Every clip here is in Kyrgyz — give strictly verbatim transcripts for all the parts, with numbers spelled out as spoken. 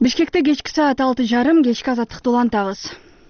Бишкекте кечки саат алты жарым кечки азаттыкты улантабыз.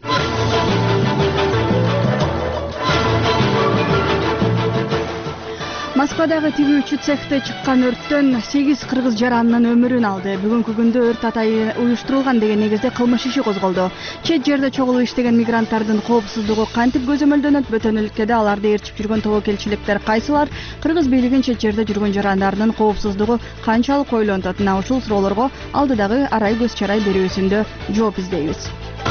Москвадагы тигүүчү цехте чыккан өрттөн сегиз кыргыз жарандын өмүрүн алды. Бүгүнкү күндө өрт атайы уюштурулган деген негизде кылмыш иши козголду. Чет жерде чогулуп иштеген мигранттардын коопсуздугу кантип көзөмөлдөнөт? Бөтөн өлкөдө аларды ээрчип жүргөн тобокелчиликтер кайсылар? Кыргыз бийлигин чет жерде жүргөн жарандардын коопсуздугу канчалык ойлонтот? Мына ушул суроолорго алдыдагы арай көз чарай берүүсүндө жооп издейбиз.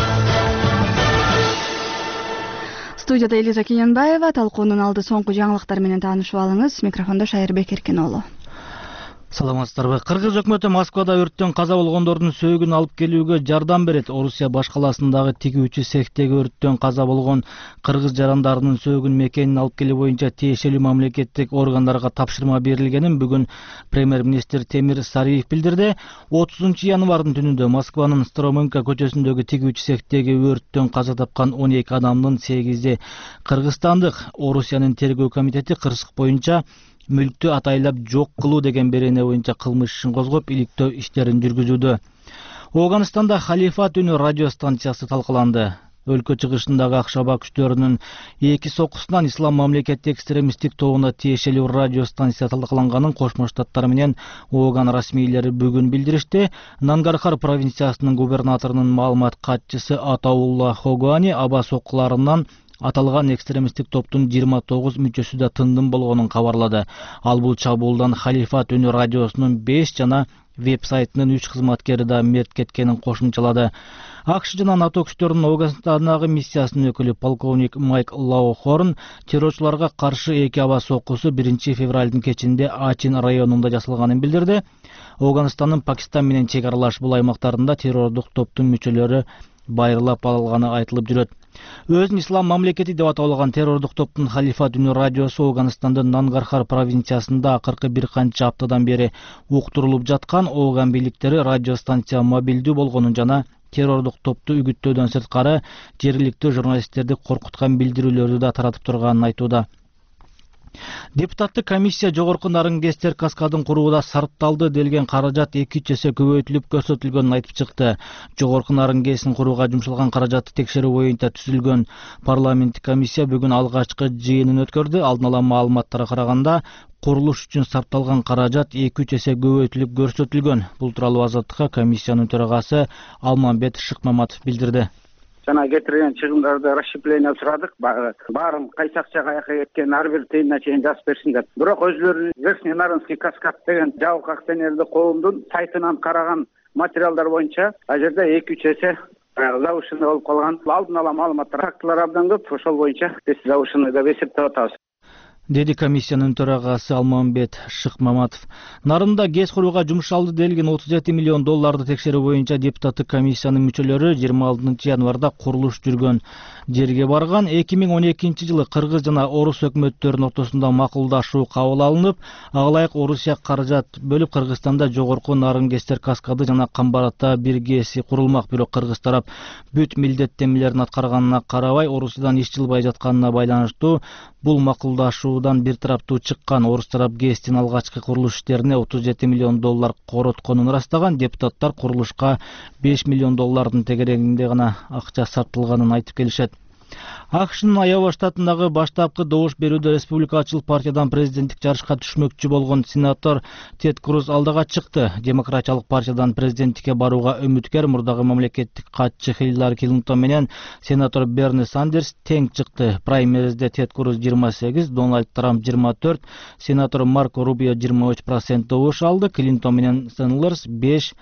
Студияда Элиза Кененбаева, талкуунун алды соңку жаңылыктар менен таанышып алыңыз. Микрофондо Шайырбек Эркиноğlu. Саламатсыздарбы. Кыргыз өкмөтү Москвада өрттөн каза болгондордун сөөгүн алып келүүгө жардам берет. Орусия баш калаасындагы тигүүчү цехтеги өрттөн каза болгон кыргыз жарандарынын сөөгүн мекенин алып келүү боюнча тиешелүү мамлекеттик органдарга тапшырма берилгенин бүгүн премьер-министр Темир Сариев билдирди. отузунчу январдын түнүндө Москванын Строменко көчөсүндөгү тигүүчү цехтеги өрттөн каза тапкан он эки адамдын сегизи кыргызстандык. Орусиянын тергөө комитети кырсык боюнча мүлктү атайлап жок кылуу деген берене боюнча кылмыш ишин козгоп, иликтөө иштерин жүргүзүүдө. Афганистанда Халифат үнү радио станциясы талкаланды. Өлкө чыгышындагы Акшаба күчтөрүнүн эки сокусунан Ислам мамлекети экстремисттик тобуна тиешелүү радио станция талкаланганын Кошмо Штаттар менен Афган расмийлери бүгүн билдиришти. Нангархар провинциясынын губернаторунун маалымат катчысы Атаулла Хогуани аба соккуларынан аталган экстремисттик топтун жыйырма тогуз мүчөсү да тындым болгонун кабарлады. Ал бул чабуулдан Халифат үнү радиосунун беш жана веб-сайтынын үч кызматкери да мерт кеткенин кошумчалады. АКШ жана НАТО күчтөрүнүн Афганистандагы миссиясынын өкүлү полковник Майк Лаухорн террорчуларга каршы эки аба соккусу биринчи февралдын кечинде Ачин районунда жасалганын билдирди. Афганистандын Пакистан менен чек аралаш бул аймактарында террордук топтун мүчөлөрү байырлап алганы айтылып жүрөт. Өзүн Ислам мамлекети деп аталган террордук топтун Халифат үнү радиосу Афганистандын Нангархар провинциясында акыркы бир канча аптадан бери уктурулуп жаткан. Афган бийликтери радио станция мобилдүү болгонун жана террордук топту үгүттөөдөн сырткары жергиликтүү журналисттерди коркуткан билдирүүлөрдү да таратып турганын айтууда. Депутаттык комиссия жогорку Нарынгестер каскадын куруууда сарпталды делген каражат эки үч эсе көбөйтүлүп көрсөтүлгөнүн айтып чыкты. Жогорку Нарынгестин курууга жумшалган каражатты текшерүү боюнча түзүлгөн парламенттик комиссия бүгүн алгачкы жыйынын өткөрдү. Алдын ала маалыматтарга караганда курулуш үчүн сарпталган каражат эки үч эсе көбөйтүлүп көрсөтүлгөн. Бул тууралуу Азаттыкка комиссиянын төрагасы Алмамбет Шыкмаматов билдирди. Жана кетирген чыгымдарды расщепление сурадык. Баарын кайсы акчага каяка кеткенин ар бир тыйынына чейин жазып берсин деп. Бирок өзлөрүнүн Верхний Нарынский каскад деген жабык акционердик коомдун сайтынан караган материалдар боюнча ал жерде эки үч эсе завышенный болуп калган. Алдын ала маалыматтар, фактылар абдан көп. Ошол боюнча биз завышенный деп эсептеп атабыз, деди комиссиянын төрагасы Алмамбет Шыкмаматов. Нарында ГЭС курууга жумшалды делген отуз жети миллион долларды текшерүү боюнча депутаттык комиссиянын мүчөлөрү жыйырма алтынчы январда курулуш жүргөн жерге барган. эки миң он экинчи жылы кыргыз жана орус өкмөттөрүнүн ортосунда макулдашуу кабыл алынып, ага ылайык Орусия каражат бөлүп Кыргызстанда жогорку Нарынгестер каскады жана Камбарата бир ГЭСи курулмак. Бирок кыргыз тарап бүт милдеттенмелерин аткарганына карабай, Орусиядан иш жылбай жатканына байланыштуу бул макулдашуудан бир тараптуу чыккан. Орус тарап ГЭСтин алгачкы курулуш иштерине отуз жети миллион доллар коротконун ырастаган. Депутаттар курулушка беш миллион доллардын тегерегинде гана акча сарпталганын айтып келишет. АКШнын Айова штатындагы баштапкы добуш берүүдө республикачыл партиядан президенттик жарышка түшмөкчү болгон сенатор Тед Круз алдыга чыкты. Демократиялык партиядан президенттикке барууга үмүткер мурдагы мамлекеттик катчы Хиллари Клинтон менен сенатор Берни Сандерс тең чыкты. Праймеризде Тед Круз жыйырма сегиз, Дональд Трамп жыйырма төрт, сенатор Марко Рубио жыйырма үч процент добуш алды. Клинтон менен Сэндлерс беш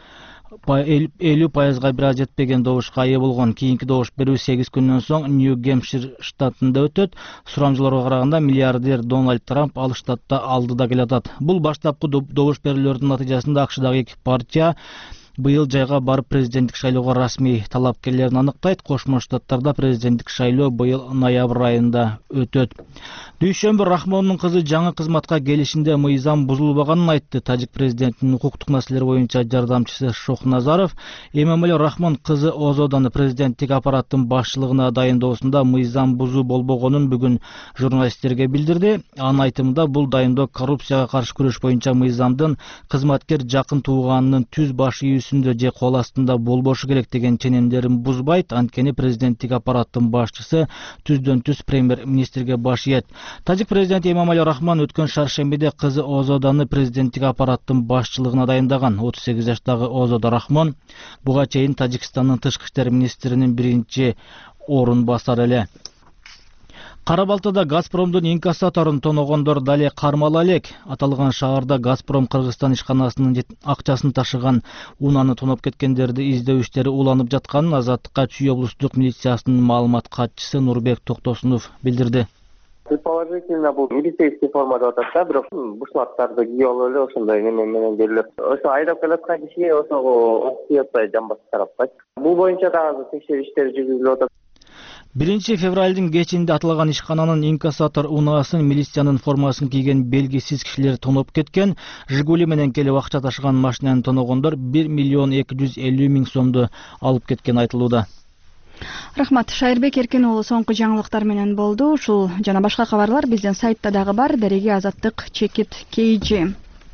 элүү пайызга бир аз жетпеген добушка ээ болгон. Кийинки добуш берүү сегиз күндөн соң Нью-Гэмпшир штатында өтөт. Сурамжыларга караганда миллиардер Дональд Трамп ал штатта алдыда келатат. Бул баштапкы добуш берүүлөрдүн натыйжасында АКШдагы эки партия быйыл жайга барып президенттик шайлоого расмий талапкерлерин аныктайт. Кошмо Штаттарда президенттик шайлоо быйыл ноябрь айында өтөт. Дүйшөмбү Рахмондун кызы жаңы кызматка келишинде мыйзам бузулбаганын айтты. Тажик президентинин укуктук маселелер боюнча жардамчысы Шохназаров Эмомали Рахмон кызы Озодон президенттик аппараттын башчылыгына дайындоосунда мыйзам бузуу болбогонун бүгүн журналисттерге билдирди. Анын айтымында бул дайындоо коррупцияга каршы күрөш боюнча мыйзамдын кызматкер жакын тууганынын түз баш ийүүсү үстүндө же кол астында болбошу керек деген ченемдерин бузбайт, анткени президенттик аппараттын башчысы түздөн түз премьер-министрге баш ийет. Тажик президенти Эмомали Рахмон өткөн шаршембиде кызы Озоданы президенттик аппараттын башчылыгына дайындаган. отуз сегиз жаштагы Озода Рахмон буга чейин Тажикстандын тышкы иштер министринин биринчи орун басары эле. Кара Балтада Газпромдун инкассаторун тоногондор дале кармала элек. Аталган шаарда Газпром Кыргызстан ишканасынын акчасын ташыган унааны тоноп кеткендерди издөө иштери уланып жатканын Азаттыкка Чүй облустук милициясынын маалымат катчысы Нурбек Токтосунов билдирди. Предположительно бул милицейский формада атат да, бирок бушлаттарды кийип алып эле ошондой неме менен келип, ошо айдап келаткан кишиге ошого окуй атпай жамбас тараппайт. Бул боюнча дагы текшерүү иштери жүргүзүлүп атат. биринчи февралдын кечинде аталган ишкананын инкассатор унаасын милициянын формасын кийген белгисиз кишилер тоноп кеткен. Жигули менен келип акча ташыган машинаны тоногондор бир миллион эки жүз элүү миң сомду алып кеткен айтылууда. Рахмат. Шайырбек Эркен уулу соңку жаңылыктар менен болду. Ушул жана башка кабарлар биздин сайтта дагы бар. Дареги Азаттык чекит kg.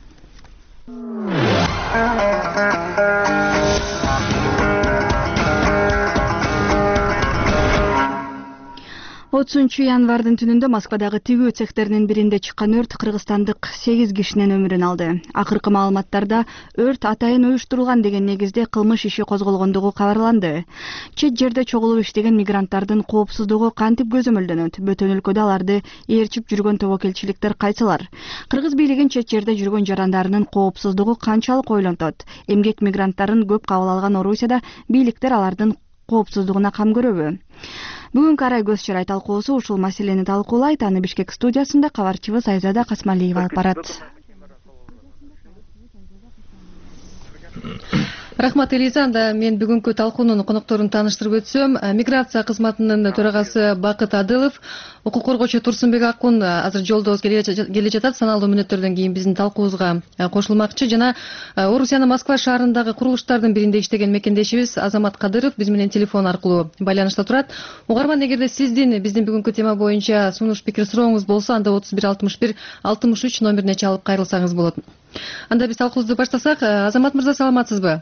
отузунчу январдын түнүндө Москвадагы тигүү цехтеринин биринде чыккан өрт кыргызстандык сегиз кишинин өмүрүн алды. Акыркы маалыматтарда өрт атайын уюштурулган деген негизде кылмыш иши козголгондугу кабарланды. Чет жерде чогулуп иштеген мигранттардын коопсуздугу кантип көзөмөлдөнөт? Бөтөн өлкөдө аларды ээрчип жүргөн тобокелчиликтер кайсылар? Кыргыз бийлигин чет жерде жүргөн жарандарынын коопсуздугу канчалык ойлонтот? Эмгек мигранттарын көп кабыл алган Орусияда бийликтер алардын коопсуздугуна кам көрөбү? Бүгүнкү арай көз чарай талкуусу ушул маселени талкуулайт. Аны Бишкек студиясында кабарчыбыз Айзада Касмалиева алып барат. Рахмат Элиза, анда мен бүгүнкү талкуунун конокторун тааныштырып өтсөм, миграция кызматынын төрагасы Бакыт Адылов, укук коргоочу Турсунбек Акун азыр жолдобуз келе жатат. Саналуу мүнөттөрдөн кийин биздин талкуубузга кошулмакчы. Жана Орусиянын Москва шаарындагы курулуштардын биринде иштеген мекендешибиз Азамат Кадыров биз менен телефон аркылуу байланышта турат. Угарман, эгерде сиздин биздин бүгүнкү тема боюнча сунуш пикир сурооңуз болсо, анда отуз бир алтымыш бир алтымыш үч номерине чалып кайрылсаңыз болот. Анда биз талкуубузду баштасак. Азамат мырза, саламатсызбы?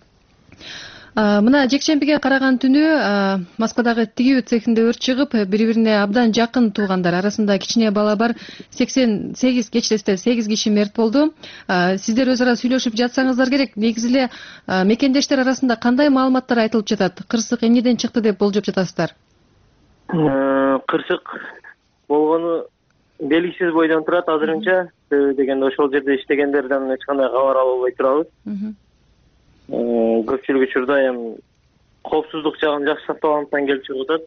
Мына жекшембиге караган түнү Москвадагы тигүү цехинде өрт чыгып, бири-бирине абдан жакын туугандар, арасында кичине бала бар, сексен сегиз кечтесте сегиз киши мерт болду. Сиздер өз ара сүйлөшүп жатсаңыздар керек. Негизи эле мекендештер арасында кандай маалыматтар айтылып жатат? Кырсык эмнеден чыкты деп болжоп жатасыздар? Кырсык болгону белгисиз бойдон турат азырынча. Дегенде ошол жерде иштегендерден эч кандай кабар ала албай турабыз. Көпчүлүк учурда эми коопсуздук жагын жакшы сактабагандыктан келип чыгып атат.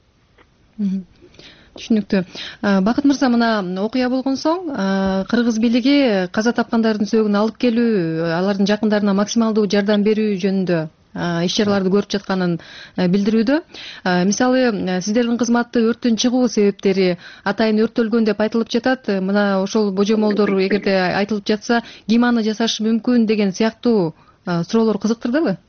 Түшүнүктүү. Бакыт мырза, мына окуя болгон соң Кыргыз бийлиги каза тапкандардын сөөгүн алып келүү, алардын жакындарына максималдуу жардам берүү жөнүндө иш чараларды көрүп жатканын билдирүүдө. Мисалы, сиздердин кызматты өрттүн чыгуу себептери атайын өрттөлгөн деп айтылып жатат. Мына ошол божомолдор эгерде айтылып жатса, ким аны жасашы мүмкүн деген сыяктуу суроолор кызыктырдыбы?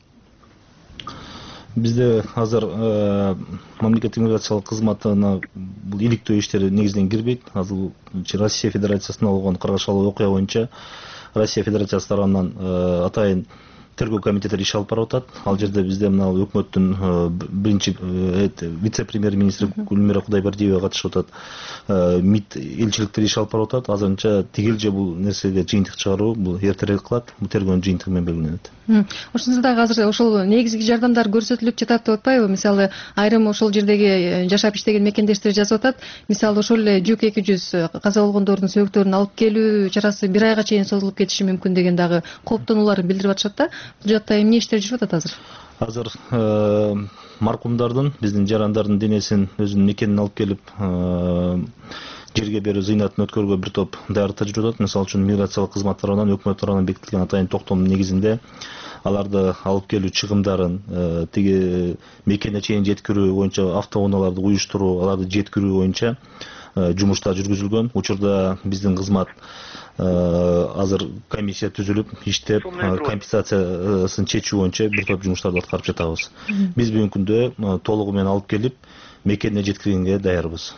Бизде азыр мамлекеттик миграциялык кызматына бул иликтөө иштери негизинен кирбейт. Азыр Россия Федерациясында болгон кыргызчалык окуя боюнча Россия Федерациясы тарабынан атайын тергөө комитеттери иш алып барып атат. Ал жерде бизде мына өкмөттүн биринчи вице-премьер-министри Гүлмира Кудайбердиева катышып атат. МИД элчиликтери иш алып барып атат. Азырынча тигил же бул нерсеге жыйынтык чыгаруу бул эртерээк кылат. Бул тергөөнүн жыйынтыгы менен белгиленет. Ошондо дагы азыр ошол негизги жардамдар көрсөтүлүп жатат деп атпайбы? Мисалы, айрым ошол жердеги жашап иштеген мекендештер жазып атат. Мисалы, ошол эле жүк эки жүз каза болгондордун сөөгүттөрүн алып келүү чарасы бир айга чейин созулуп кетиши мүмкүн деген дагы кооптонууларын билдирип атышат да. Бул жакта эмне иштер жүрүп атат азыр? Азыр маркумдардын, биздин жарандардын денесин өзүнүн мекенине алып келип жерге берүү зыйнатын өткөрүүгө бир топ даярдыктар жүрүп атат. Мисалы үчүн миграциялык кызмат тарабынан, өкмөт тарабынан бекитилген атайын токтомдун негизинде аларды алып келүү чыгымдарын тиги мекенине чейин жеткирүү боюнча автоунааларды уюштуруу, аларды жеткирүү боюнча жумуштар жүргүзүлгөн. Учурда биздин кызмат азыр комиссия түзүлүп иштеп, компенсациясын чечүү боюнча бир топ жумуштарды аткарып жатабыз. Биз бүгүнкү күндө толугу менен алып келип мекенине жеткиргенге даярбыз.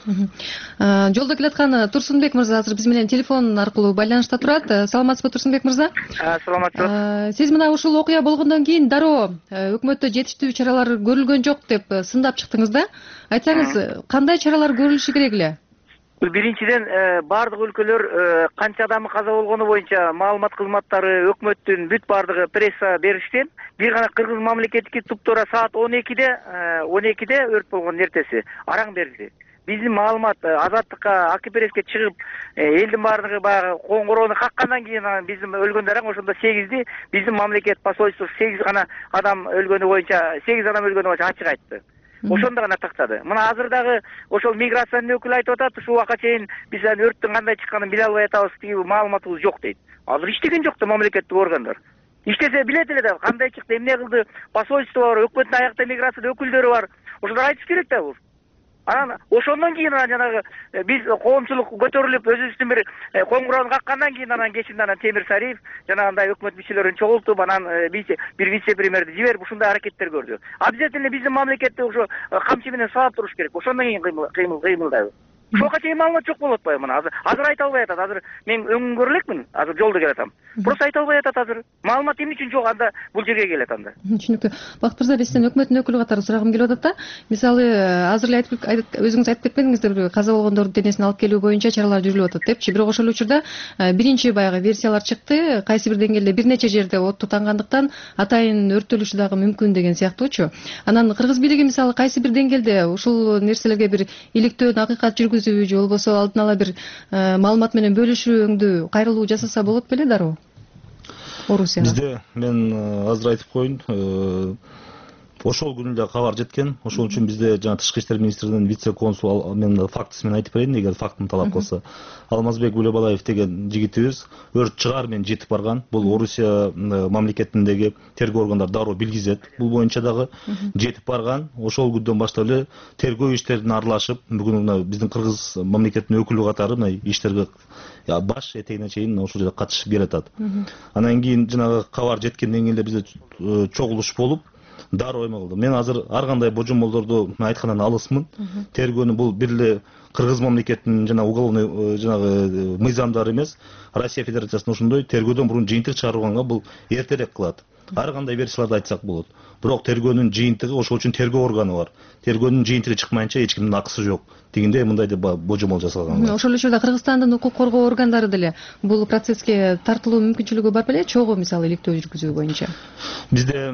Жолдо келаткан Турсунбек мырза азыр биз менен телефон аркылуу байланышта турат. Саламатсызбы, Турсунбек мырза? Саламатсызбы. Сиз мына ушул окуя болгондон кийин дароо өкмөттө жетиштүү чаралар көрүлгөн жок деп сындап чыктыңыз да. Айтсаңыз, кандай чаралар көрүлүшү керек эле? Биринчиден, бардык өлкөлөр канча адамы каза болгону боюнча маалымат кызматтары өкмөттүн бүт бардыгы пресса беришкен. Бир гана Кыргыз мамлекеттики туптора саат он экиде он экиде өрт болгон эртеси араң берилди. Биздин маалымат Азаттыкка, Аки Преске чыгып, элдин бардыгы баягы коңгуроону каккандан кийин биздин өлгөндөр ошондо сегизди биздин мамлекет посольствосу сегиз гана адам өлгөнү боюнча, сегиз адам өлгөнү боюнча ачык айтты. Ошондо гана тактады. Мына азыр дагы ошол миграциянын өкүлү айтып атат, ушул убакка чейин биз өрттүн кандай чыкканын биле албай атабыз, тиги маалыматыбыз жок дейт. Азыр иштеген жок да мамлекеттик органдар. Иштесе билет эле да, кандай чыкты, эмне кылды, посольство бар, өкмөттүн аякта миграция өкүлдөрү бар. Ошолор айтыш керек да бул. Анан ошондон кийин жанагы биз коомчулук көтөрүлүп өзүбүздүн бир коңгуроону каккандан кийин анан кечинде анан Темир Сариев жанагындай өкмөт мүчөлөрүн чогултуп, анан бир вице-премьерди жиберип ушундай аракеттер көрдү. Обязательно биздин мамлекетте ошо камчы менен саап туруш керек. Ошондон кийин кыймыл кыймылдайбыз. Ошого чейин маалымат жок болуп атпайбы мына азыр? Азыр айта албай атат. Азыр мен өңгөрө элекмин. Азыр жолдо келатам. Просто айта албай атат азыр. Маалымат эмне үчүн жок анда бул жерге келет анда? Түшүнүктүү. Бакыт мырза, бизден өкмөттүн өкүлү катары сурагым келип атат да. Мисалы, азыр эле айтып өзүңүз айтып кетпедиңиздер, каза болгондордун денесин алып келүү боюнча чаралар жүрүлүп атат депчи. Бирок ошол учурда биринчи баягы версиялар чыкты. Кайсы бир деңгээлде бир нече жерде отту тангандыктан атайын өрттөлүшү дагы мүмкүн деген сыяктуучу. Анан кыргыз бийлиги мисалы кайсы бир деңгээлде ушул нерселерге бир иликтөө, акыйкат жүргүзүүбү же болбосо алдын ала бир маалымат менен бөлүшүүңдү кайрылуу жасаса болот беле дароо? Орусияга. Бизде мен азыр айтып коеюн, ошол күнү эле кабар жеткен. Ошол үчүн бизде жана Тышкы иштер министринин вице консул, мен фактысымен айтып берейин, эгер фактын талап кылса. Алмазбек Булебалаев деген жигитибиз өрт чыгаар менен жетип барган. Бул Орусия мамлекетиндеги тергөө органдары дароо билгизет. Бул боюнча дагы жетип барган. Ошол күндөн баштап эле тергөө иштерине аралашып, бүгүн мына биздин Кыргыз мамлекетинин өкүлү катары мына иштерге баш этегине чейин ошол жерде катышып келатат. Анан кийин жанагы кабар жеткенден кийин эле бизде чогулуш болуп дароо эме кылды. Мен азыр ар кандай божомолдорду айткандан алысмын. Тергөөнү бул бир эле Кыргыз мамлекетинин жана уголовный жанагы мыйзамдары эмес, Россия Федерациясынын ошондой тергөөдөн мурун жыйынтык чыгарганга бул эртерээк кылат. Ар кандай версияларды айтсак болот. Бирок тергөөнүн жыйынтыгы, ошол үчүн тергөө органы бар. Тергөөнүн жыйынтыгы чыкмайынча эч кимдин акысы жок. Дегенде мындай деп божомол жасалган. Ошол учурда Кыргызстандын укук коргоо органдары деле бул процесске тартылуу мүмкүнчүлүгү бар беле, чогуу мисалы иликтөө жүргүзүү боюнча? Бизде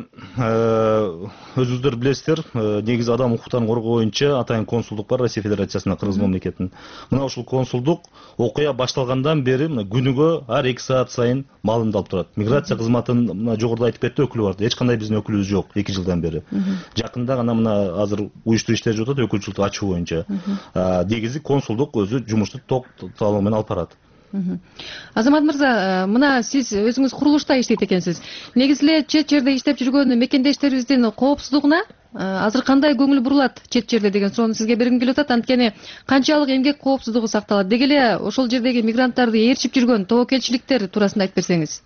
өзүңүздөр билесиздер, негизи адам укуктарын коргоо боюнча атайын консулдук бар Россия Федерациясынын Кыргыз мамлекетинин. Мына ушул консулдук окуя башталгандан бери күнүгө ар эки саат сайын маалымат алып турат. Миграция кызматынын мына жогоруда айтып кетти өкүлү бар. Эч кандай биздин өкүлүбүз жок эки жылдан бери. Жакында гана мына азыр уюштуруп иштеп жатат өкүлчүлүктү ачуу боюнча. Негизи консулдук өзү жумушту токталуу менен алып барат. Азамат мырза, мына сиз өзүңүз курулушта иштейт экенсиз. Негизи эле чет жерде иштеп жүргөн мекендештерибиздин коопсуздугуна азыр кандай көңүл бурулат чет жерде деген суроону сизге бергим келип атат. Анткени канчалык эмгек коопсуздугу сакталат? Деги эле ошол жердеги мигранттарды ээрчип жүргөн тобокелчиликтер туурасында айтып берсеңиз.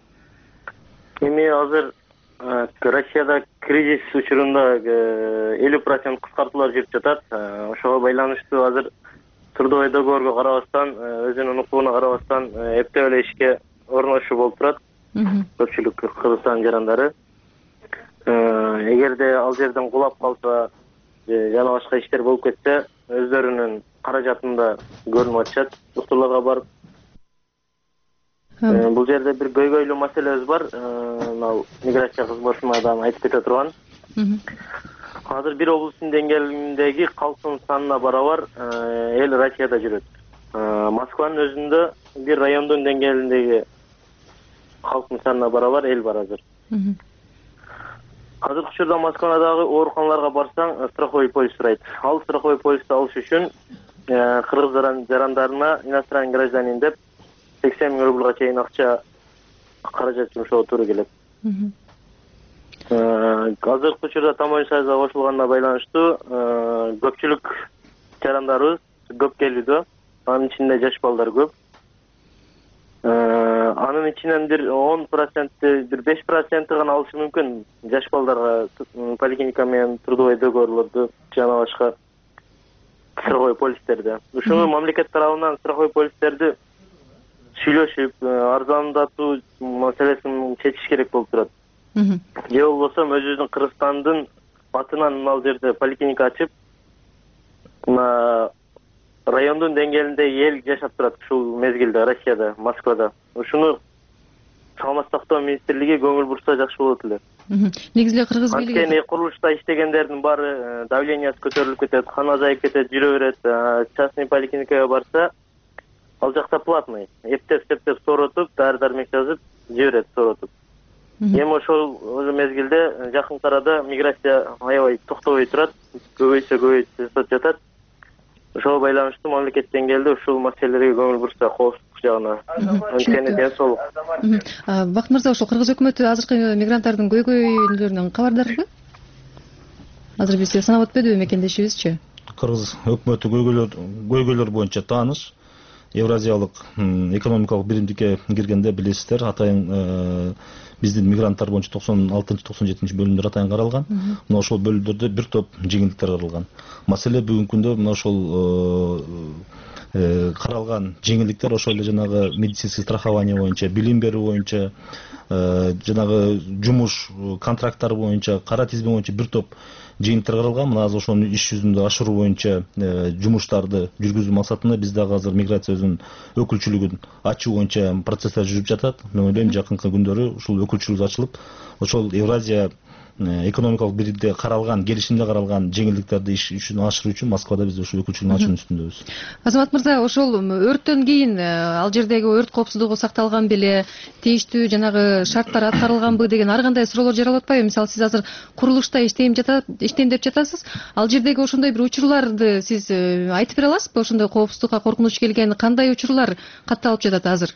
Эми азыр Россияда кризис учурунда элүү процент кыскартуулар жүрүп жатат. Ошого байланыштуу азыр трудовой договорго карабастан, өзүнүн укугуна карабастан эптеп эле ишке орношуу болуп турат. Көпчүлүк Кыргызстан жарандары. Эгерде ал жерден кулап калса, жана башка иштер болуп кетсе, өздөрүнүн каражатында көрүнүп атышат. Доктурларга барып. Бул жерде бир көйгөйлүү маселебиз бар. Мына миграция кызматына да айтып кете турган. Азыр бир облустун деңгээлиндеги калктын санына барабар эл Россияда жүрөт. Москванын өзүндө бир райондун деңгээлиндеги калктын санына барабар эл бар азыр. Азыркы учурда Москвадагы ооруканаларга барсаң, страховой полис сурайт. Ал страховой полисти алыш үчүн кыргыз жарандарына иностранный гражданин деп сексен миң рубльга чейин акча каражат жумшоого туура келет. Азыркы учурда Таможня союзуна кошулганына байланыштуу көпчүлүк жарандарыбыз көп келүүдө. Анын ичинде жаш балдар көп. Анын ичинен бир он процент, бир беш процент гана алышы мүмкүн жаш балдарга поликлиника менен трудовой договорлорду жана башка страховой полистерди. Ушуну мамлекет тарабынан страховой полистерди сүйлөшүп, арзандатуу маселесин чечиш керек болуп турат. Же болбосо өзүбүздүн Кыргызстандын атынан ал жерде поликлиника ачып, райондун деңгээлинде эл жашап турат ушул мезгилде Россияда, Москвада. Ушуну саламаттык сактоо министрлиги көңүл бурса жакшы болот эле. Негизи эле кыргыз бийлиги анткени курулушта иштегендердин баары давлениясы көтөрүлүп кетет, кан азайып кетет, жүрө берет. Частный поликлиникага барса, ал жакта платный. Эптеп-септеп сооротуп, дары-дармек жазып, жиберет сооротуп. Эми ошол мезгилде жакын арада миграция аябай токтобой турат, көбөйсө көбөйүп жатат. Ошого байланыштуу мамлекет деңгээлде ушул маселелерге көңүл бурса, коопсуздук жагына, анткени ден соолук. Бакыт мырза, ошол кыргыз өкмөтү азыркы мигранттардын көйгөйлөрүнөн кабардарбы? Азыр биз санап өтпөдүбү мекендешибизчи? Кыргыз өкмөтү көйгөйлөр боюнча тааныш. Евразиялык экономикалык биримдикке киргенде билесиздер, атайын биздин мигранттар боюнча токсон алтынчы токсон жетинчи бөлүмдөр атайын каралган. Мына ошол бөлүмдөрдө бир топ жеңилдиктер каралган. Маселе бүгүнкү күндө мына ошол каралган жеңилдиктер ошол эле жанагы медицинский страхование боюнча, билим берүү боюнча, жанагы жумуш контракттары боюнча, кара тизме боюнча бир топ жыйынтыктар каралган. Мына азыр ошонун иш жүзүндө ашыруу боюнча жумуштарды жүргүзүү максатында биз дагы азыр миграция өзүнүн өкүлчүлүгүн ачуу боюнча процесстер жүрүп жатат. Мен ойлойм жакынкы күндөрү ушул өкүлчүлүк ачылып, ошол Евразия экономикалык биримде каралган, келишимде каралган жеңилдиктерди иш үчүн ашыруу үчүн Москвада биз ушул өкүлчүлүктүн ачуунун үстүндөбүз. Азамат мырза, ошол өрттөн кийин ал жердеги өрт коопсуздугу сакталган беле, тийиштүү жанагы шарттар аткарылганбы деген ар кандай суроолор жаралып атпайбы? Мисалы, сиз азыр курулушта иштейм жатат, иштейм деп жатасыз. Ал жердеги ошондой бир учурларды сиз айтып бере аласызбы? Ошондой коопсуздукка коркунуч келген кандай учурлар катталып жатат азыр?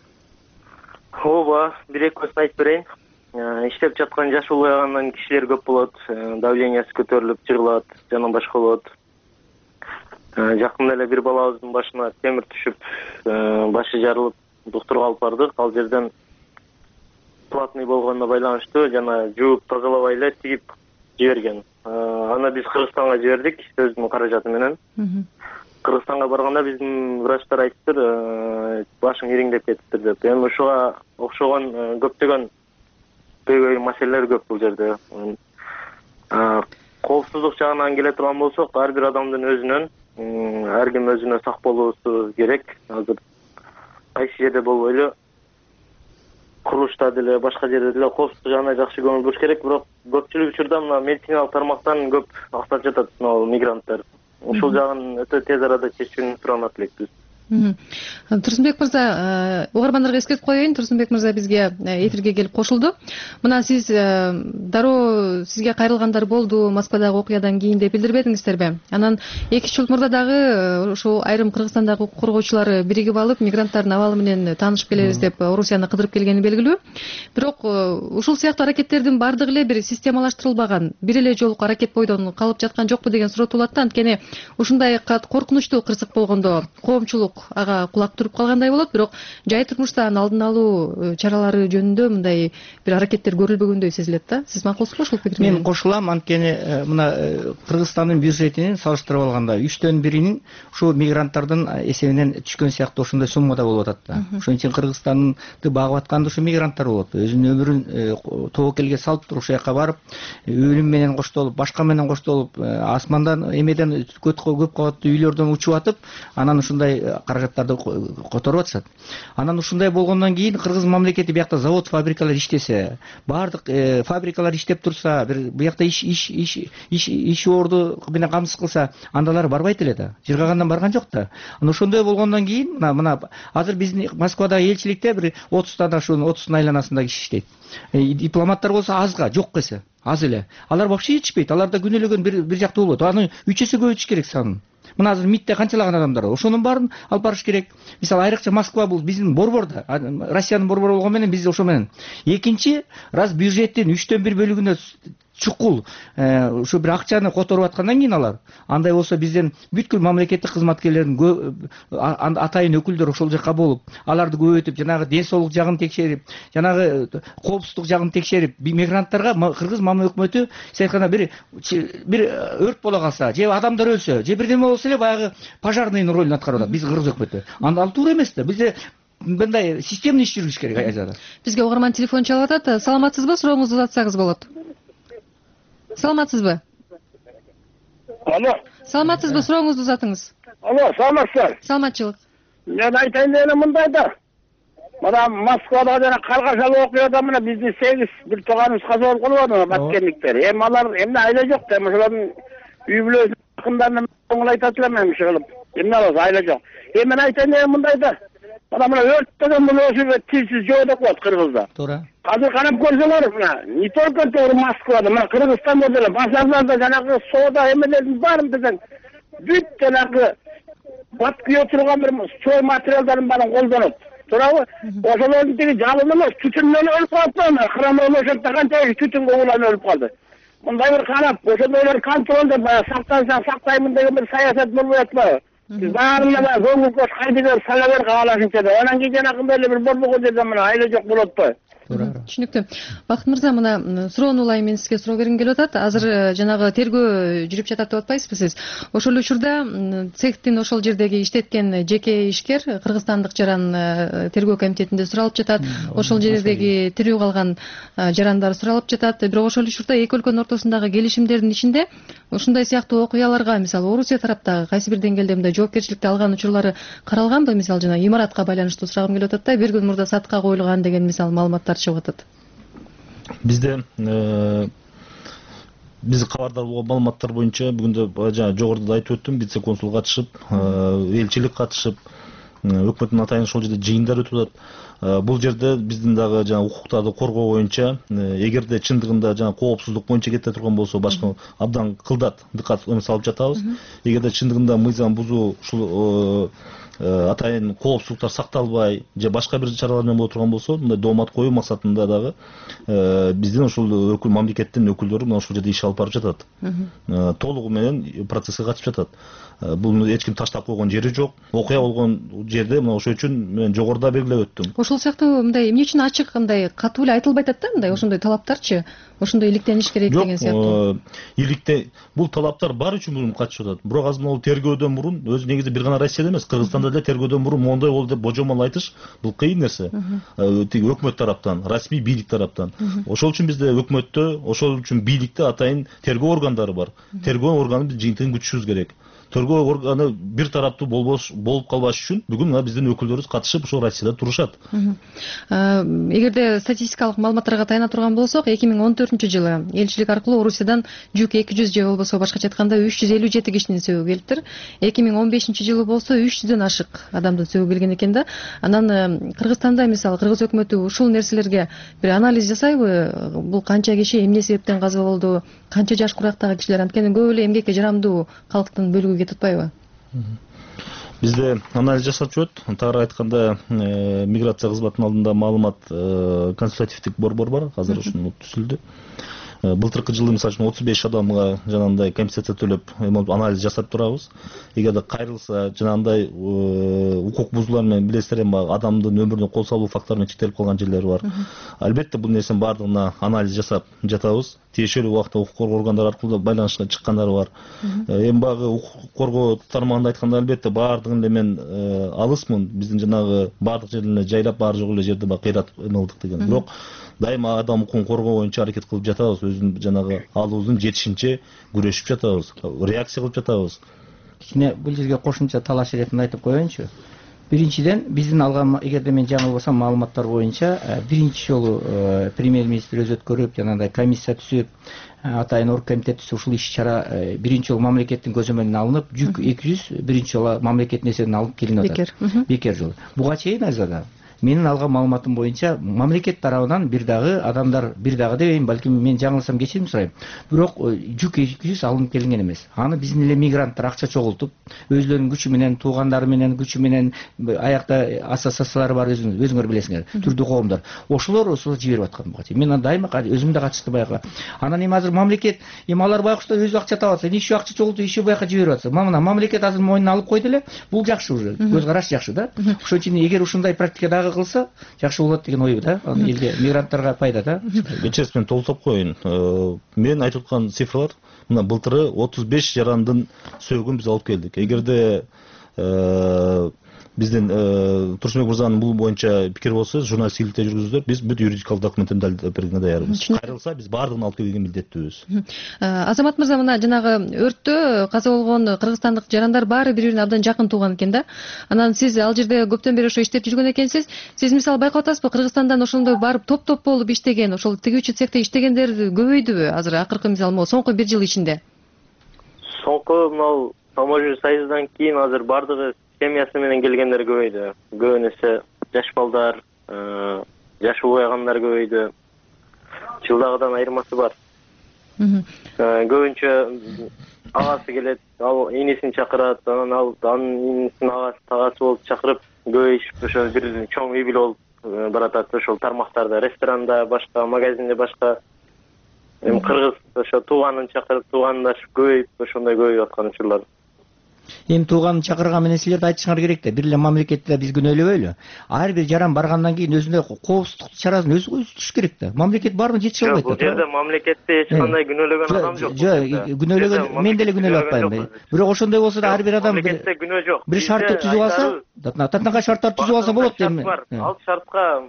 Ооба, бир экөөсүн айтып берейин. Иштеп жаткан жаш улайгандан кишилер көп болот, давлениясы көтөрүлүп жыгылат, жана башка болот. Жакында эле бир балабыздын башына темир түшүп, башы жарылып, доктурга алып бардык. Ал жерден платный болгонуна байланыштуу жана жууп тазалабай эле тигип жиберген. Аны биз Кыргызстанга жибердик өзүнүн каражаты менен. Кыргызстанга барганда биздин врачтар айтыптыр, башың ириңдеп кетиптир деп. Эми ушуга окшогон көптөгөн көйгөй маселелер көп бул жерде. Коопсуздук жагынан келе турган болсок, ар бир адамдын өзүнөн, ар ким өзүнө сак болуусу керек. Азыр кайсы жерде болбойлу, курулушта деле, башка жерде деле коопсуздук жагына жакшы көңүл буруш керек, бирок көпчүлүк учурда мына медициналык тармактан көп аксап жатат мына мигранттар. Ушул жагын өтө тез арада чечүүнү суранат элекпиз. Турсунбек мырза, угармандарга эскертип коеюн. Турсунбек мырза бизге эфирге келип кошулду. Мына сиз дароо сизге кайрылгандар болду Москвадагы окуядан кийин деп билдирбедиңиздерби? Анан эки үч жыл мурда дагы ошо айрым Кыргызстандагы укук коргоочулар биригип алып мигранттардын абалы менен таанышып келебиз деп Орусияны кыдырып келгени белгилүү. Бирок ушул сыяктуу аракеттердин баардыгы эле бир системалаштырылбаган, бир эле жолку аракет бойдон калып жаткан жокпу деген суроо туулат да. Анткени ушундай коркунучтуу кырсык болгондо коомчулук ага кулак туруп калгандай болот, бирок жай турмушта анын алдын алуу чаралары жөнүндө мындай бир аракеттер көрүлбөгөндөй сезилет да. Сиз макулсузбу ушул пикирге? Мен кошулам. Анткени мына Кыргызстандын бюджетинин салыштырып алганда үчтөн биринин ушул мигранттардын эсебинен түшкөн сыяктуу ошондой суммада болуп атат да. Ошон үчүн Кыргызстанды багып атканда ушу мигранттар болот. Өзүнүн өмүрүн тобокелге салып туруп ушул жака барып, өлүм менен коштолуп, башка менен коштолуп, асмандан эмеден көп кабаттуу үйлөрдөн учуп атып, анан ушундай каражаттарды которуп атышат. Анан ушундай болгондон кийин кыргыз мамлекети биякта завод, фабрикалар иштесе, баардык фабрикалар иштеп турса, бир биякта иш иш иш иш иш орду менен камсыз кылса, андалар барбайт эле да. Жыргагандан барган жок да. Анан ошондой болгондон кийин мына мына азыр биздин Москвадагы элчиликте бир отуздан ашуун отуздун айланасында киши иштейт. Дипломаттар болсо азга, жок эсе, аз эле. Алар вообще жетишпейт. Аларда күнөөлөгөн бир бир жактуу болот. Аны үч эсе көбөйтүш керек санын. Мына азыр МИДте канчалаган адамдар бар. Ошонун баарын алып барыш керек. Мисалы айрыкча Москва бул биздин борбор да. Россиянын борбору болгону менен биз ошо менен. Экинчи, раз бюджеттин үчтөн бир бөлүгүнө чукул ушу бир акчаны которуп аткандан кийин алар андай болсо бизден бүткүл мамлекеттик кызматкерлердин атайын өкүлдөр ошол жака болуп аларды көбөйтүп жанагы ден соолук жагын текшерип жанагы коопсуздук жагын текшерип мигранттарга кыргыз мамлекет өкмөтү сиз айткандай бир бир өрт боло калса же адамдар өлсө же бирдеме болсо эле баягы пожарныйдын ролун аткарып атат биз кыргыз өкмөтү анда ал туура эмес да бизде мындай системный иш жүрүш керек айзада бизге угарман телефон чалып атат саламатсызбы сурооңузду узатсаңыз болот саламатсызбы алло саламатсызбы сурооңузду узатыңыз алло саламатсыздар саламатчылык мен айтайын дегеним мындай да мына Москвада жана каргашалы окуяда мына биздин сегиз бир тууганыбыз каза болуп калбадыбы маткенниктер эми алар эмне айла жок да эми ошолордун үй бүлөсүнүн жакындарына көңүл айтат элем эми ушул эмне болобу айла жок эми мен айтайын дегеним мындай да мына мына өрт деген бул өзү тилсиз жоо деп коет кыргызда туура азыр карап көрсөңөр мына не только Москвада мына Кыргызстанда деле базарларда жанагы соода эмелердин баарын десең бүт жанагы бат күйө турган бир чой материалдарын баарын колдонот туурабы ошолордун тиги жалын эмес түтүнүнөн өлүп калыптыр хромой ошентте канча түтүнгө уланып өлүп калды мындай бир карап ошондойлор контролдо баягы сактансаң сактаймын деген бир саясат болбой атпайбы биз баарына баягы көңүл кош кайда бер сала бер каалашынча деп анан кийин жанагындай эле бир борбогон жерден мына айла жок болуп атпайбы түшүнүктүү бакыт мырза мына суроону улайын мен сизге суроо бергим келип атат азыр жанагы тергөө жүрүп жатат деп атпайсызбы сиз ошол эле учурда цехтин ошол жердеги иштеткен жеке ишкер кыргызстандык жаран тергөө комитетинде суралып жатат ошол жердеги тирүү калган жарандар суралып жатат бирок ошол эле учурда эки өлкөнүн ортосундагы келишимдердин ичинде ушундай сыяктуу окуяларга мисалы Орусия тараптагы кайсы бир деңгээлде мындай жоопкерчиликти алган учурлары каралганбы мисалы жана имаратка байланыштуу сурагым келип атат да бир күн мурда сатка коюлган деген мисалы маалыматтар чыгып атат бизде биз кабардар болгон маалыматтар боюнча бүгүндө жана жогоруда да айтып өттүм вице консул катышып элчилик катышып өкмөттүн атайын ошол жерде жыйындар өтүп атат бул жерде биздин дагы жана укуктарды коргоо боюнча эгерде чындыгында жана коопсуздук боюнча кете турган болсо башка абдан кылдат дыкат салып жатабыз эгерде чындыгында мыйзам бузуу ушул атайын коопсуздуктар сакталбай же башка бир чаралар менен боло турган болсо мындай доомат коюу максатында дагы биздин ушул өкүл мамлекеттин өкүлдөрү мына ушул жерде иш алып барып жатат толугу менен процесске катышып жатат бул эч ким таштап койгон жери жок окуя болгон жерде мына ошол үчүн мен жогоруда белгилеп өттүм ошол сыяктуу мындай эмне үчүн ачык мындай катуу эле айтылбай атат да мындай ошондой талаптарчы ошондой иликтениш керек деген сыяктуу иликте бул талаптар бар үчүн муну катышып атат бирок азыр могу тергөөдөн мурун өзү негизи бир гана Россияда эмес Кыргызстанда деле тергөөдөн мурун моундай болду деп божомол айтыш бул кыйын нерсе тиги өкмөт тараптан расмий бийлик тараптан ошол үчүн бизде өкмөттө ошол үчүн бийликте атайын тергөө органдары бар тергөө органын биз жыйынтыгын күтүшүбүз керек тергөө органы бир тараптуу болуп калбаш үчүн бүгүн мына биздин өкүлдөрүбүз катышып ошол Россияда турушат эгерде статистикалык маалыматтарга таяна турган болсок эки миң он төртүнчү жылы элчилик аркылуу Орусиядан жүк эки жүз же болбосо башкача айтканда үч жүз элүү жети кишинин сөөгү келиптир эки миң он бешинчи жылы болсо үч жүздөн ашык адамдын сөөгү келген экен да анан Кыргызстанда мисалы кыргыз өкмөтү ушул нерселерге бир анализ жасайбы бул канча киши эмне себептен каза болду канча жаш курактагы кишилер анткени көп эле эмгекке жарамдуу калктын бөлүгү кетип атпайбы бизде анализ жасап жүрөт тагыраак айтканда миграция кызматынын алдында маалымат консультативдик борбор бар азыр ушуну түзүлдү былтыркы жылы мисалы үчүн отуз беш адамга жанагындай компенсация төлөп анализ жасап турабыз эгерде кайрылса жанагындай укук бузуулар менен билесиздер эми адамдын өмүрүнө кол салуу фактору менен чектелип калган жерлери бар албетте бул нерсенин баардыгына анализ жасап жатабыз тиешелүү убакта укук коргоо органдары аркылуу байланышка чыккандары бар эми баягы укук коргоо тармагында айтканда албетте баардыгын эле мен алысмын биздин жанагы баардык жерин эле жайлап баары жок эле жерди баягы кыйратып эме кылдык деген бирок дайыма адам укугун коргоо боюнча аракет кылып жатабыз өзүн жанагы алуубуздун жетишинче күрөшүп жатабыз реакция кылып жатабыз кичине бул жерге кошумча талаш иретин айтып коеюнчу биринчиден биздин алган эгерде мен жаңы болбосом маалыматтар боюнча биринчи жолу премьер министр өзү өткөрүп жанагындай комиссия түзүп атайын оргкомитет түзүп ушул иш чара биринчи жолу мамлекеттин көзөмөлүнө алынып жүк эки жүз биринчи жолу мамлекеттин эсебинен алынып келинип атат бекер бекер жолу буга чейин азада менин алган маалыматым боюнча мамлекет тарабынан бир дагы адамдар бир дагы дебейм, балким мен жаңылсам кечирим сурайм, бирок жүк эки жүз алынып келинген эмес. Аны биздин эле мигранттар акча чогултуп, өзлөрүнүн күчү менен, туугандары менен, күчү менен, аякта ассоциациялары бар, өзүңөр билесиңер, түрдүү коомдор. Ошолор ошол жиберип аткан буга чейин. Мен дайыма өзүм да катышты баягы. Анан эми азыр мамлекет, эми алар байкуштар өзү акча таап атса, иши акча чогултуп, иши бияка жиберип атса, мына мамлекет азыр мойнуна алып койду эле. Бул жакшы уже, көз караш жакшы да. Ошон үчүн эгер ушундай практика дагы кылса, жакшы болот деген ой да. Элге, мигранттарга пайда да. Кечирсиз, мен толуктап коеюн. Мен айтып аткан цифралар мына былтыры отуз беш жарандын сөөгүн биз алып келдик. Эгерде биздин Турсунбек мырзанын бул боюнча пикири болсо, журналисттикте жүргүзүлөт, биз бүт юридикалык документин далилдеп бергенге даярбыз. Кайрылса биз баардыгын алып келгенге милдеттүүбүз. Азамат мырза, мына жанагы өрттө каза болгон кыргызстандык жарандар баары бири-бирине абдан жакын тууган экен да. Анан сиз ал жерде көптөн бери ошо иштеп жүргөн экенсиз. Сиз мисалы байкап атасызбы, Кыргызстандан ошондой барып топ-топ болуп иштеген, ошол тигүүчү цехте иштегендер көбөйдүбү азыр акыркы мисалы могу соңку бир жыл ичинде? Соңку мына Таможня союздан кийин азыр бардыгы семьясы менен келгендер көбөйдү. Көбүнесе жаш балдар, жашы улайгандар көбөйдү. Жылдагыдан айырмасы бар. Көбүнчө агасы келет, ал инисин чакырат, анан ал анын инисин агасы, тагасы болуп чакырып көбөйүшүп, ошо бир чоң үй бүлө болуп баратат. Ошол тармактарда, ресторанда башка, магазинде башка. Эми кыргыз ошо тууганын чакырып, туугандашып көбөйүп, ошондой көбөйүп аткан учурлар. Эми тууганын чакырган менен силер айтышыңар керек да. Бир эле мамлекетте биз күнөөлөбөйлү. Ар бир жаран баргандан кийин өзүнө коопсуздук чарасын өзү көрүш керек да. Мамлекет баарын жетише албайт да. Бул жерде мамлекетте эч кандай күнөөлөгөн адам жок. Жок, күнөөлөгөн мен деле күнөөлөп атпайм. Бирок ошондой болсо да ар бир адам мамлекетте күнөө жок. Бир шартты түзүп алса, татнага шарттар түзүп алса болот дейм. Ал шартка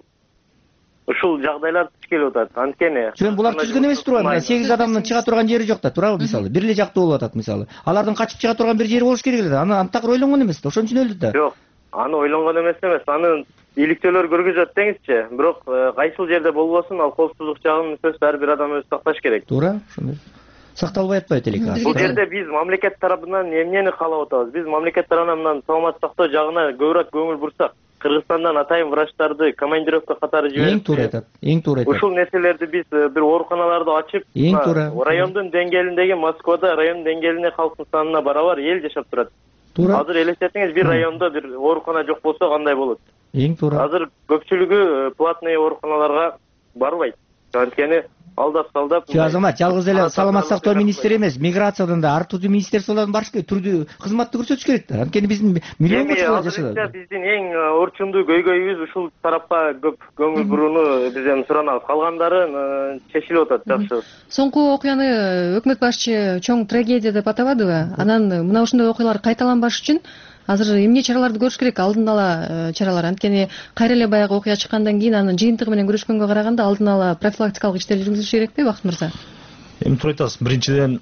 ушул жагдайлар туш келип атат. Анткени Жөн булар түзгөн эмес турбайбы? сегиз адамдын чыга турган жери жок да, туурабы мисалы? Бир эле жактуу болуп атат мисалы. Алардын качып чыга турган бир жери болуш керек эле да. Аны антакыр ойлонгон эмес да. Ошон үчүн өлдү да. Жок, аны ойлонгон эмес эмес. Аны иликтөөлөр көргүзөт деңизчи. Бирок кайсыл жерде болбосун, ал коопсуздук жагын сөзсүз ар бир адам өзү сакташ керек. Туура, ошондой. Сакталбай атпайбы элек. Бул жерде биз мамлекет тарабынан эмнени каалап атабыз? Биз мамлекет тарабынан саламат сактоо жагына көбүрөөк көңүл бурсак, Кыргызстандан атайын врачтарды командировка катары жиберип, эң туура айтат. Эң туура айтат. Ушул нерселерди биз бир ооруканаларды ачып, эң туура. Райондун деңгээлиндеги Москвада район деңгээлине халктын санына барабар эл жашап турат. Туура. Азыр элестетиңиз, бир райондо бир оорукана жок болсо кандай болот? Эң туура. Азыр көпчүлүгү платный ооруканаларга барбайт. Анткени алдап салдап. Жок, Азамат, жалгыз эле саламат сактоо министри эмес, миграциядан да ар түрдүү министерстволордон барыш керек, түрдүү кызматты көрсөтүш керек да. Анткени биздин миллионго чыгып жашайбыз. Биздин эң орчундуу көйгөйүбүз ушул тарапка көп көңүл бурууну биз эми суранабыз. Калгандары чечилип атат жакшы. Соңку окуяны өкмөт башчы чоң трагедия деп атабадыбы? Анан мына ушундай окуялар кайталанбаш үчүн азыр эмне чараларды көрүш керек? Алдын ала чаралар. Анткени кайра эле баягы окуя чыккандан кийин анын жыйынтыгы менен көрүшкөнгө караганда алдын ала профилактикалык иштер жүргүзүлүш керекпи, Бакыт мырза? Эми туура айтасыз. Биринчиден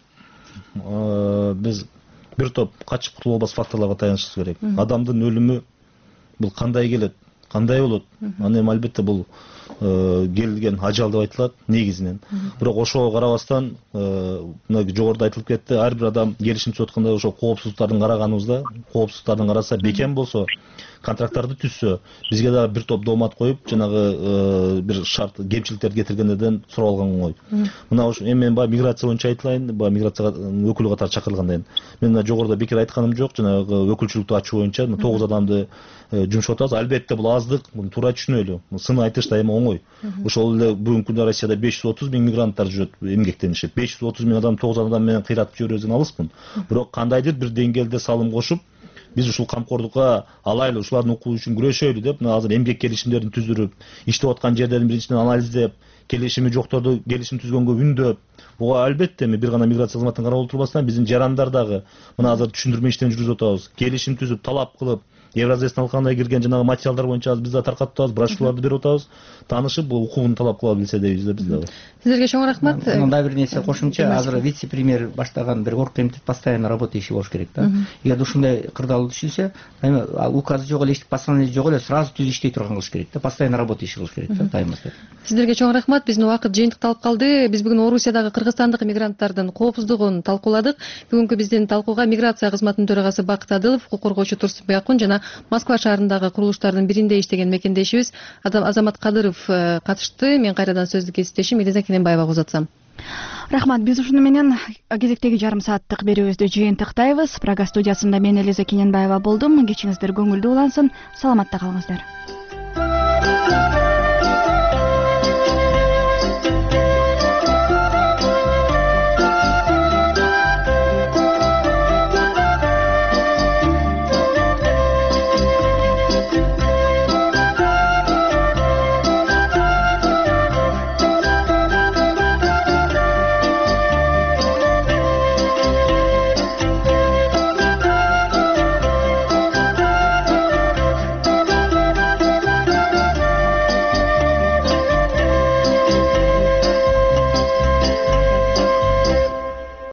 биз бир топ качып кутулуп албас факторлорго таянышыбыз керек. Адамдын өлүмү бул кандай келет, кандай болот? Аны эми албетте бул келген ажал деп айтылат негизинен. Бирок ошого карабастан, мына жогоруда айтылып кетти, ар бир адам келишим түзүп атканда ошо коопсуздуктардын караганыбызда, коопсуздуктардын караса бекем болсо, контракттарды түзсө, бизге дагы бир топ доомат коюп, жанагы бир шарт кемчиликтерди кетиргендерден сурап алган оңой. Мына ушу эми мен баягы миграция боюнча айтылайын, баягы миграция өкүлү катары чакырылгандайын. Мен мына жогоруда бекер айтканым жок, жанагы өкүлчүлүктү ачуу боюнча тогуз адамды жумшап атабыз. Албетте бул аздык, муну туура түшүнөлү. Сын айтыш да эми оңой. Ошол эле бүгүнкү күндө Россияда беш жүз отуз миң мигранттар жүрөт, эмгектенишет. беш жүз отуз миң адам тогуз адам менен кыйратып жиберебизден алыспын. Бирок кандайдыр бир деңгээлде салым кошуп, биз ушул камкордукка алайлы, ушулардын укугу үчүн күрөшөлү деп, мына азыр эмгек келишимдерин түзүрүп, иштеп аткан жерлердин биринчиден анализдеп, келишими жокторду келишим түзгөнгө үндөп, буга албетте эми бир гана миграция кызматына карап отурбастан биздин жарандар дагы мына азыр түшүндүрмө иштин жүргүзүп атабыз. Келишим түзүп, талап кылып, Евразиясын алкандай кирген жанагы материалдар боюнча биз да таркатып атабыз, брошюраларды берип атабыз. Таанышып, бул укугун талап кыла билсе дейбиз да биз дагы. Сиздерге чоң рахмат. Мындай бир нерсе кошумча, азыр вице-премьер баштаган бир оргкомитет постоянно работа иши болуш керек да. Эгер ушундай кырдаал түшүлсө, эми указы жок эле, постановление жок эле, сразу түз иштей турган кылыш керек да. Постоянно работа иши кылыш керек да, таймас. Сиздерге чоң рахмат. Биздин убакыт жыйынтыкталып калды. Биз бүгүн Орусиядагы кыргызстандык мигранттардын коопсуздугун талкууладык. Бүгүнкү биздин талкууга миграция кызматынын төрагасы Бакыт Адылов, укук коргоочу Турсунбек Акун жана Москва шаарындагы курулуштардын биринде иштеген мекендешибиз Азамат Кадыров катышты. Мен кайрадан сөздү кесиптешим Элиза Кененбаевага узатсам. Рахмат. Биз ушуну менен кезектеги жарым сааттык берүүбүздү жыйынтыктайбыз. Прага студиясында мен Элиза Кененбаева болдум. Кечиңиздер көңүлдүү улансын. Саламатта калыңыздар.